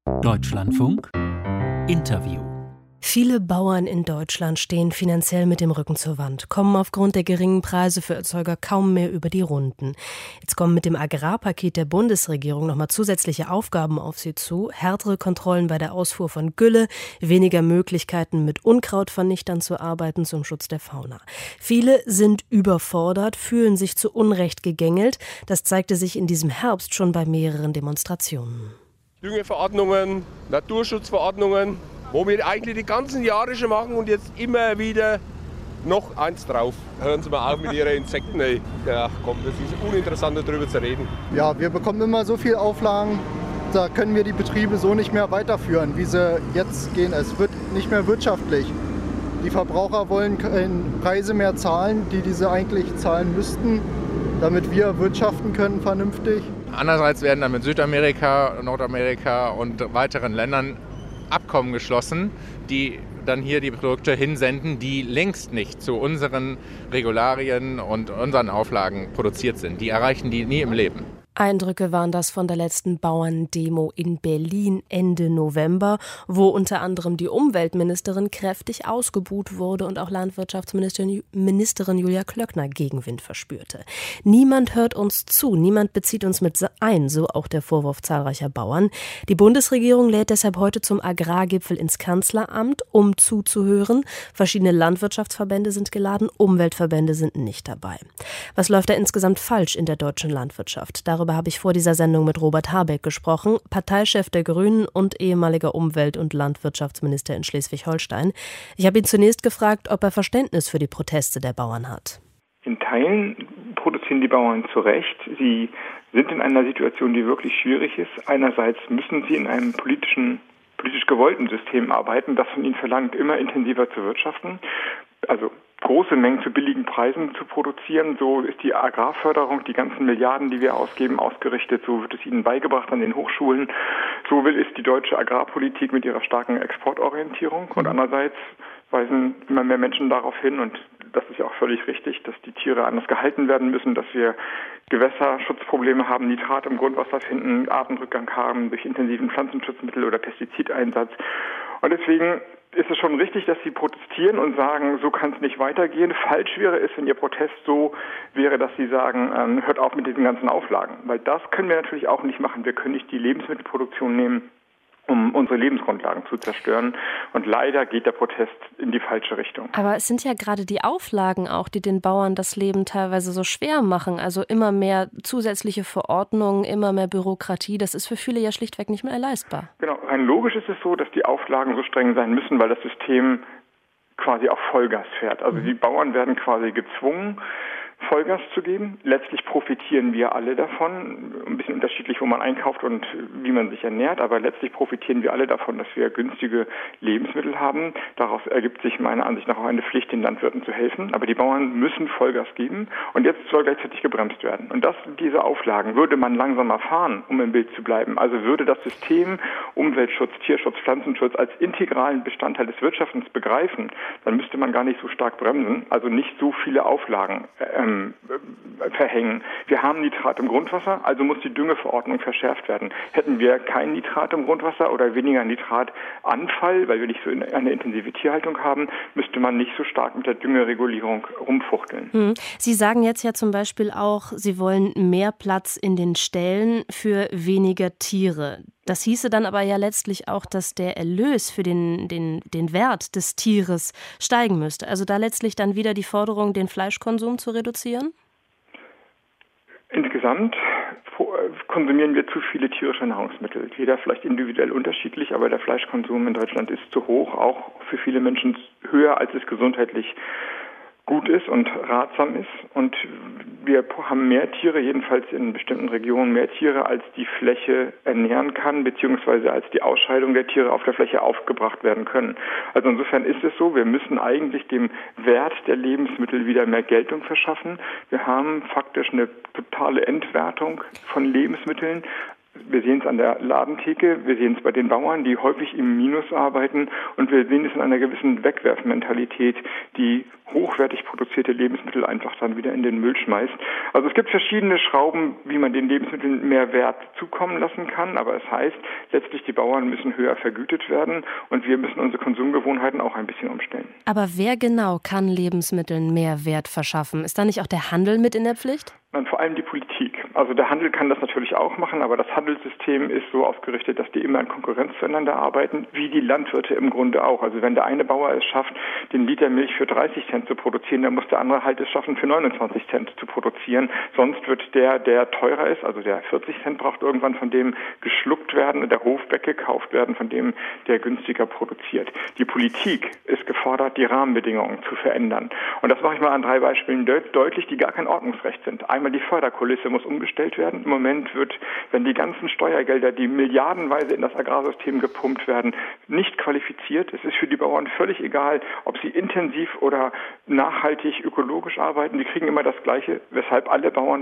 Deutschlandfunk Interview. Viele Bauern in Deutschland stehen finanziell mit dem Rücken zur Wand, kommen aufgrund der geringen Preise für Erzeuger kaum mehr über die Runden. Jetzt kommen mit dem Agrarpaket der Bundesregierung nochmal zusätzliche Aufgaben auf sie zu, härtere Kontrollen bei der Ausfuhr von Gülle, weniger Möglichkeiten mit Unkrautvernichtern zu arbeiten zum Schutz der Fauna. Viele sind überfordert, fühlen sich zu Unrecht gegängelt. Das zeigte sich in diesem Herbst schon bei mehreren Demonstrationen. Düngeverordnungen, Naturschutzverordnungen, wo wir eigentlich die ganzen Jahre schon machen und jetzt immer wieder noch eins drauf. Hören Sie mal auf mit Ihren Insekten, ey. Ja, komm, das ist uninteressant, darüber zu reden. Ja, wir bekommen immer so viel Auflagen, da können wir die Betriebe so nicht mehr weiterführen, wie sie jetzt gehen. Es wird nicht mehr wirtschaftlich. Die Verbraucher wollen keine Preise mehr zahlen, die sie eigentlich zahlen müssten, damit wir wirtschaften können vernünftig. Andererseits werden dann mit Südamerika, Nordamerika und weiteren Ländern Abkommen geschlossen, die dann hier die Produkte hinsenden, die längst nicht zu unseren Regularien und unseren Auflagen produziert sind. Die erreichen die nie im Leben. Eindrücke waren das von der letzten Bauerndemo in Berlin Ende November, wo unter anderem die Umweltministerin kräftig ausgebuht wurde und auch Landwirtschaftsministerin Julia Klöckner Gegenwind verspürte. Niemand hört uns zu, niemand bezieht uns mit ein, so auch der Vorwurf zahlreicher Bauern. Die Bundesregierung lädt deshalb heute zum Agrargipfel ins Kanzleramt, um zuzuhören. Verschiedene Landwirtschaftsverbände sind geladen, Umweltverbände sind nicht dabei. Was läuft da insgesamt falsch in der deutschen Landwirtschaft? Darüber habe ich vor dieser Sendung mit Robert Habeck gesprochen, Parteichef der Grünen und ehemaliger Umwelt- und Landwirtschaftsminister in Schleswig-Holstein. Ich habe ihn zunächst gefragt, ob er Verständnis für die Proteste der Bauern hat. In Teilen protestieren die Bauern zu Recht. Sie sind in einer Situation, die wirklich schwierig ist. Einerseits müssen sie in einem politisch gewollten System arbeiten, das von ihnen verlangt, immer intensiver zu wirtschaften. Also große Mengen zu billigen Preisen zu produzieren. So ist die Agrarförderung, die ganzen Milliarden, die wir ausgeben, ausgerichtet. So wird es ihnen beigebracht an den Hochschulen. So will es die deutsche Agrarpolitik mit ihrer starken Exportorientierung. Und andererseits weisen immer mehr Menschen darauf hin, und das ist ja auch völlig richtig, dass die Tiere anders gehalten werden müssen, dass wir Gewässerschutzprobleme haben, Nitrat im Grundwasser finden, Artenrückgang haben durch intensiven Pflanzenschutzmittel oder Pestizideinsatz. Und deswegen ist es schon richtig, dass sie protestieren und sagen, so kann es nicht weitergehen. Falsch wäre es, wenn ihr Protest so wäre, dass sie sagen, hört auf mit diesen ganzen Auflagen. Weil das können wir natürlich auch nicht machen. Wir können nicht die Lebensmittelproduktion nehmen, um unsere Lebensgrundlagen zu zerstören. Und leider geht der Protest in die falsche Richtung. Aber es sind ja gerade die Auflagen auch, die den Bauern das Leben teilweise so schwer machen. Also immer mehr zusätzliche Verordnungen, immer mehr Bürokratie. Das ist für viele ja schlichtweg nicht mehr leistbar. Genau, rein logisch ist es so, dass die Auflagen so streng sein müssen, weil das System quasi auf Vollgas fährt. Also die Bauern werden quasi gezwungen, Vollgas zu geben. Letztlich profitieren wir alle davon. Ein bisschen unterschiedlich, wo man einkauft und wie man sich ernährt, aber letztlich profitieren wir alle davon, dass wir günstige Lebensmittel haben. Daraus ergibt sich meiner Ansicht nach auch eine Pflicht, den Landwirten zu helfen. Aber die Bauern müssen Vollgas geben und jetzt soll gleichzeitig gebremst werden. Und diese Auflagen würde man langsamer fahren, um im Bild zu bleiben. Also würde das System Umweltschutz, Tierschutz, Pflanzenschutz als integralen Bestandteil des Wirtschaftens begreifen, dann müsste man gar nicht so stark bremsen, also nicht so viele Auflagen verhängen. Wir haben Nitrat im Grundwasser, also muss die Düngeverordnung verschärft werden. Hätten wir kein Nitrat im Grundwasser oder weniger Nitratanfall, weil wir nicht so eine intensive Tierhaltung haben, müsste man nicht so stark mit der Düngeregulierung rumfuchteln. Sie sagen jetzt ja zum Beispiel auch, Sie wollen mehr Platz in den Ställen für weniger Tiere. Das hieße dann aber ja letztlich auch, dass der Erlös für den Wert des Tieres steigen müsste. Also da letztlich dann wieder die Forderung, den Fleischkonsum zu reduzieren? Insgesamt konsumieren wir zu viele tierische Nahrungsmittel. Jeder vielleicht individuell unterschiedlich, aber der Fleischkonsum in Deutschland ist zu hoch, auch für viele Menschen höher, als es gesundheitlich gut ist und ratsam ist. Und wir haben mehr Tiere, jedenfalls in bestimmten Regionen mehr Tiere, als die Fläche ernähren kann, beziehungsweise als die Ausscheidung der Tiere auf der Fläche aufgebracht werden können. Also insofern ist es so, wir müssen eigentlich dem Wert der Lebensmittel wieder mehr Geltung verschaffen. Wir haben faktisch eine totale Entwertung von Lebensmitteln. Wir sehen es an der Ladentheke, wir sehen es bei den Bauern, die häufig im Minus arbeiten, und wir sehen es in einer gewissen Wegwerfmentalität, die hochwertig produzierte Lebensmittel einfach dann wieder in den Müll schmeißt. Also es gibt verschiedene Schrauben, wie man den Lebensmitteln mehr Wert zukommen lassen kann, aber es heißt, letztlich die Bauern müssen höher vergütet werden und wir müssen unsere Konsumgewohnheiten auch ein bisschen umstellen. Aber wer genau kann Lebensmitteln mehr Wert verschaffen? Ist da nicht auch der Handel mit in der Pflicht? Nein, vor allem die Politik. Also der Handel kann das natürlich auch machen, aber das Handelssystem ist so ausgerichtet, dass die immer in Konkurrenz zueinander arbeiten, wie die Landwirte im Grunde auch. Also wenn der eine Bauer es schafft, den Liter Milch für 30 Cent zu produzieren, dann muss der andere halt es schaffen, für 29 Cent zu produzieren. Sonst wird der teurer ist, also der 40 Cent braucht, irgendwann von dem geschluckt werden und der Hof weggekauft werden, von dem der günstiger produziert. Die Politik ist gefordert, die Rahmenbedingungen zu verändern. Und das mache ich mal an 3 Beispielen deutlich, die gar kein Ordnungsrecht sind. Einmal die Förderkulisse muss umgestellt werden. Im Moment wenn die ganzen Steuergelder, die milliardenweise in das Agrarsystem gepumpt werden, nicht qualifiziert. Es ist für die Bauern völlig egal, ob sie intensiv oder nachhaltig ökologisch arbeiten. Die kriegen immer das Gleiche, weshalb alle Bauern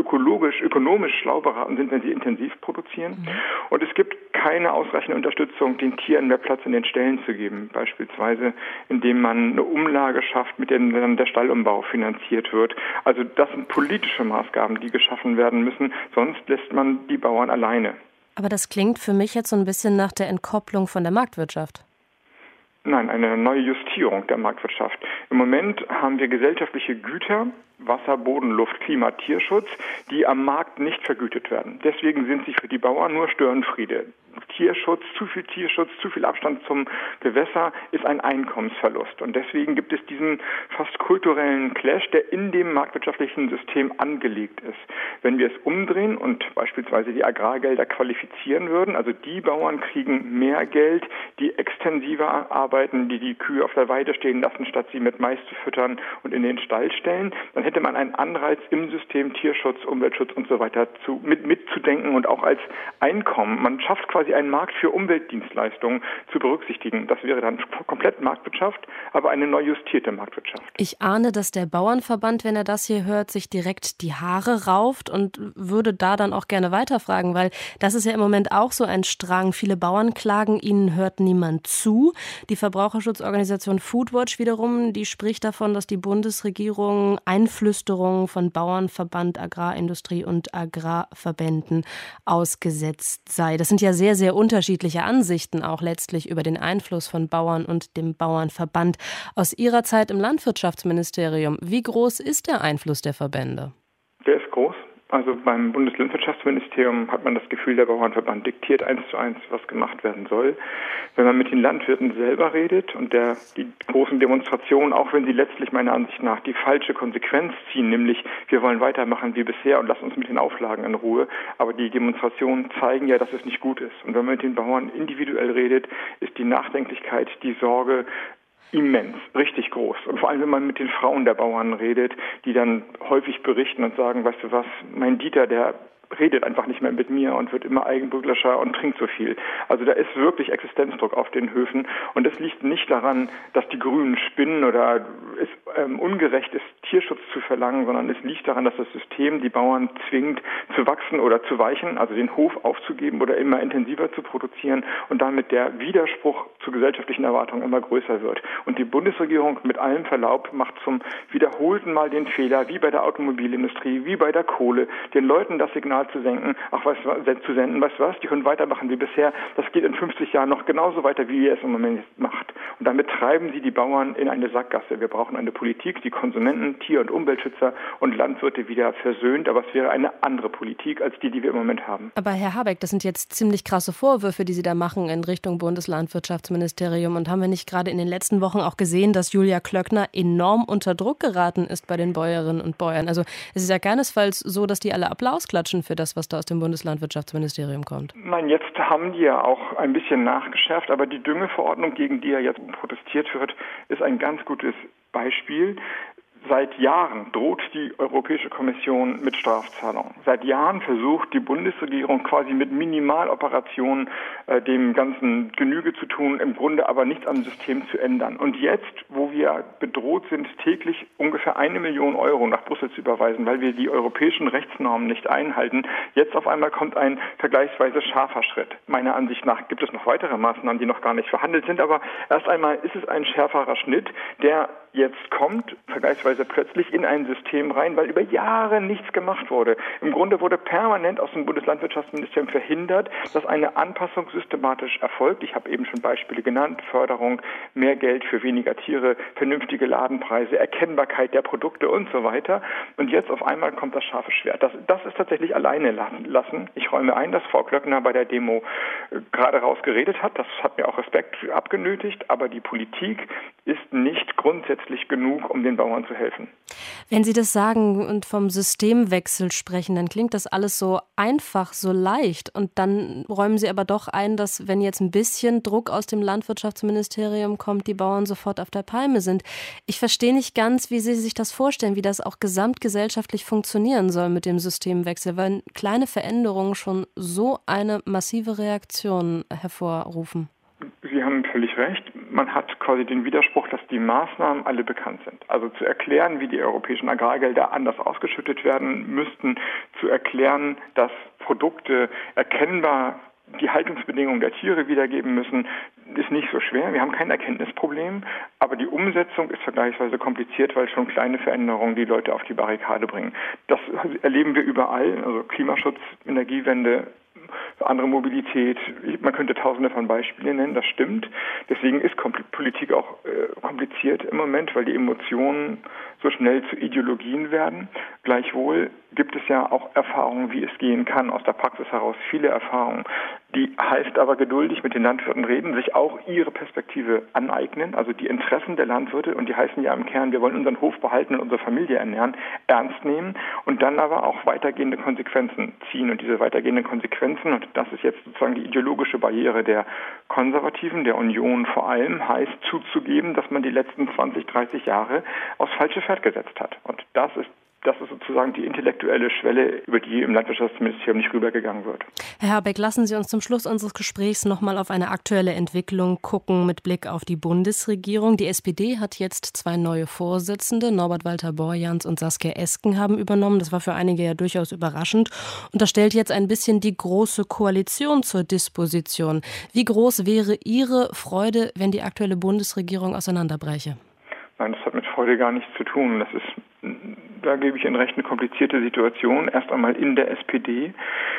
ökonomisch schlau beraten sind, wenn sie intensiv produzieren. Und es gibt keine ausreichende Unterstützung, den Tieren mehr Platz in den Ställen zu geben. Beispielsweise, indem man eine Umlage schafft, mit der dann der Stallumbau finanziert wird. Also das sind politische Maßgaben, die geschaffen werden müssen. Sonst lässt man die Bauern alleine. Aber das klingt für mich jetzt so ein bisschen nach der Entkopplung von der Marktwirtschaft. Nein, eine neue Justierung der Marktwirtschaft. Im Moment haben wir gesellschaftliche Güter, Wasser, Boden, Luft, Klima, Tierschutz, die am Markt nicht vergütet werden. Deswegen sind sie für die Bauern nur Störenfriede. Tierschutz, zu viel Abstand zum Gewässer ist ein Einkommensverlust. Und deswegen gibt es diesen fast kulturellen Clash, der in dem marktwirtschaftlichen System angelegt ist. Wenn wir es umdrehen und beispielsweise die Agrargelder qualifizieren würden, also die Bauern kriegen mehr Geld, die extensiver arbeiten, die Kühe auf der Weide stehen lassen, statt sie mit Mais zu füttern und in den Stall stellen, dann hätte man einen Anreiz im System Tierschutz, Umweltschutz und so weiter mitzudenken und auch als Einkommen. Man schafft quasi einen Markt für Umweltdienstleistungen zu berücksichtigen. Das wäre dann komplett Marktwirtschaft, aber eine neu justierte Marktwirtschaft. Ich ahne, dass der Bauernverband, wenn er das hier hört, sich direkt die Haare rauft und würde da dann auch gerne weiterfragen, weil das ist ja im Moment auch so ein Strang. Viele Bauern klagen, ihnen hört niemand zu. Die Verbraucherschutzorganisation Foodwatch wiederum, die spricht davon, dass die Bundesregierung Einflüsterungen von Bauernverband, Agrarindustrie und Agrarverbänden ausgesetzt sei. Das sind ja sehr, sehr unterschiedliche Ansichten auch letztlich über den Einfluss von Bauern und dem Bauernverband. Aus Ihrer Zeit im Landwirtschaftsministerium, wie groß ist der Einfluss der Verbände? Der ist groß. Also beim Bundeslandwirtschaftsministerium hat man das Gefühl, der Bauernverband diktiert 1:1, was gemacht werden soll. Wenn man mit den Landwirten selber redet und die großen Demonstrationen, auch wenn sie letztlich meiner Ansicht nach die falsche Konsequenz ziehen, nämlich wir wollen weitermachen wie bisher und lass uns mit den Auflagen in Ruhe, aber die Demonstrationen zeigen ja, dass es nicht gut ist. Und wenn man mit den Bauern individuell redet, ist die Nachdenklichkeit, die Sorge immens, richtig groß. Und vor allem, wenn man mit den Frauen der Bauern redet, die dann häufig berichten und sagen, weißt du was, mein Dieter, der redet einfach nicht mehr mit mir und wird immer eigenbrötlerischer und trinkt so viel. Also da ist wirklich Existenzdruck auf den Höfen und es liegt nicht daran, dass die Grünen spinnen oder es ungerecht ist, Tierschutz zu verlangen, sondern es liegt daran, dass das System die Bauern zwingt, zu wachsen oder zu weichen, also den Hof aufzugeben oder immer intensiver zu produzieren und damit der Widerspruch zu gesellschaftlichen Erwartungen immer größer wird. Und die Bundesregierung mit allem Verlaub macht zum wiederholten Mal den Fehler, wie bei der Automobilindustrie, wie bei der Kohle, den Leuten das Signal zu senden, weißt du was, die können weitermachen wie bisher, das geht in 50 Jahren noch genauso weiter, wie ihr es im Moment macht. Und damit treiben sie die Bauern in eine Sackgasse. Wir brauchen eine Politik, die Konsumenten, Tier- und Umweltschützer und Landwirte wieder versöhnt, aber es wäre eine andere Politik als die wir im Moment haben. Aber Herr Habeck, das sind jetzt ziemlich krasse Vorwürfe, die Sie da machen in Richtung Bundeslandwirtschaftsministerium. Und haben wir nicht gerade in den letzten Wochen auch gesehen, dass Julia Klöckner enorm unter Druck geraten ist bei den Bäuerinnen und Bauern? Also es ist ja keinesfalls so, dass die alle Applaus klatschen für das, was da aus dem Bundeslandwirtschaftsministerium kommt. Nein, jetzt haben die ja auch ein bisschen nachgeschärft, aber die Düngeverordnung, gegen die ja jetzt protestiert wird, ist ein ganz gutes Beispiel. Seit Jahren droht die Europäische Kommission mit Strafzahlungen. Seit Jahren versucht die Bundesregierung quasi mit Minimaloperationen dem Ganzen Genüge zu tun, im Grunde aber nichts am System zu ändern. Und jetzt, wo wir bedroht sind, täglich ungefähr 1 Million Euro nach Brüssel zu überweisen, weil wir die europäischen Rechtsnormen nicht einhalten, jetzt auf einmal kommt ein vergleichsweise scharfer Schritt. Meiner Ansicht nach gibt es noch weitere Maßnahmen, die noch gar nicht verhandelt sind, aber erst einmal ist es ein schärferer Schnitt, der jetzt kommt, vergleichsweise plötzlich in ein System rein, weil über Jahre nichts gemacht wurde. Im Grunde wurde permanent aus dem Bundeslandwirtschaftsministerium verhindert, dass eine Anpassung systematisch erfolgt. Ich habe eben schon Beispiele genannt, Förderung, mehr Geld für weniger Tiere, vernünftige Ladenpreise, Erkennbarkeit der Produkte und so weiter. Und jetzt auf einmal kommt das scharfe Schwert. Das ist tatsächlich alleine lassen. Ich räume ein, dass Frau Klöckner bei der Demo gerade raus geredet hat. Das hat mir auch Respekt abgenötigt, aber die Politik ist nicht grundsätzlich genug, um den Bauern zu helfen. Wenn Sie das sagen und vom Systemwechsel sprechen, dann klingt das alles so einfach, so leicht. Und dann räumen Sie aber doch ein, dass wenn jetzt ein bisschen Druck aus dem Landwirtschaftsministerium kommt, die Bauern sofort auf der Palme sind. Ich verstehe nicht ganz, wie Sie sich das vorstellen, wie das auch gesamtgesellschaftlich funktionieren soll mit dem Systemwechsel, weil kleine Veränderungen schon so eine massive Reaktion hervorrufen. Sie haben völlig recht. Man hat quasi den Widerspruch, dass die Maßnahmen alle bekannt sind. Also zu erklären, wie die europäischen Agrargelder anders ausgeschüttet werden müssten, zu erklären, dass Produkte erkennbar die Haltungsbedingungen der Tiere wiedergeben müssen, ist nicht so schwer. Wir haben kein Erkenntnisproblem, aber die Umsetzung ist vergleichsweise kompliziert, weil schon kleine Veränderungen die Leute auf die Barrikade bringen. Das erleben wir überall, also Klimaschutz, Energiewende, andere Mobilität, man könnte tausende von Beispielen nennen, das stimmt. Deswegen ist Politik auch kompliziert im Moment, weil die Emotionen so schnell zu Ideologien werden. Gleichwohl gibt es ja auch Erfahrungen, wie es gehen kann, aus der Praxis heraus viele Erfahrungen. Die heißt aber geduldig mit den Landwirten reden, sich auch ihre Perspektive aneignen, also die Interessen der Landwirte, und die heißen ja im Kern, wir wollen unseren Hof behalten und unsere Familie ernähren, ernst nehmen und dann aber auch weitergehende Konsequenzen ziehen. Und diese weitergehenden Konsequenzen, und das ist jetzt sozusagen die ideologische Barriere der Konservativen, der Union vor allem, heißt zuzugeben, dass man die letzten 20, 30 Jahre aufs falsche Pferd gesetzt hat. Und das ist sozusagen die intellektuelle Schwelle, über die im Landwirtschaftsministerium nicht rübergegangen wird. Herr Habeck, lassen Sie uns zum Schluss unseres Gesprächs nochmal auf eine aktuelle Entwicklung gucken mit Blick auf die Bundesregierung. Die SPD hat jetzt 2 neue Vorsitzende. Norbert Walter-Borjans und Saskia Esken haben übernommen. Das war für einige ja durchaus überraschend. Und das stellt jetzt ein bisschen die Große Koalition zur Disposition. Wie groß wäre Ihre Freude, wenn die aktuelle Bundesregierung auseinanderbräche? Nein, das hat mit Freude gar nichts zu tun. Da gebe ich Ihnen recht, eine komplizierte Situation. Erst einmal in der SPD.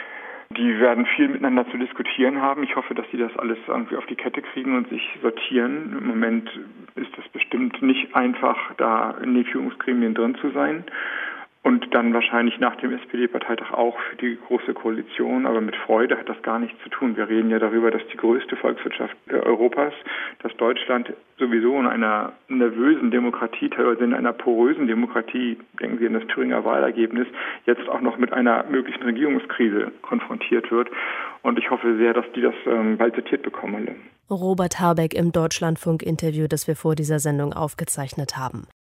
Die werden viel miteinander zu diskutieren haben. Ich hoffe, dass sie das alles irgendwie auf die Kette kriegen und sich sortieren. Im Moment ist es bestimmt nicht einfach, da in den Führungsgremien drin zu sein. Und dann wahrscheinlich nach dem SPD-Parteitag auch für die Große Koalition. Aber mit Freude hat das gar nichts zu tun. Wir reden ja darüber, dass die größte Volkswirtschaft Europas, dass Deutschland sowieso in einer nervösen Demokratie, teilweise in einer porösen Demokratie, denken Sie an das Thüringer Wahlergebnis, jetzt auch noch mit einer möglichen Regierungskrise konfrontiert wird. Und ich hoffe sehr, dass die das bald zitiert bekommen alle. Robert Habeck im Deutschlandfunk-Interview, das wir vor dieser Sendung aufgezeichnet haben.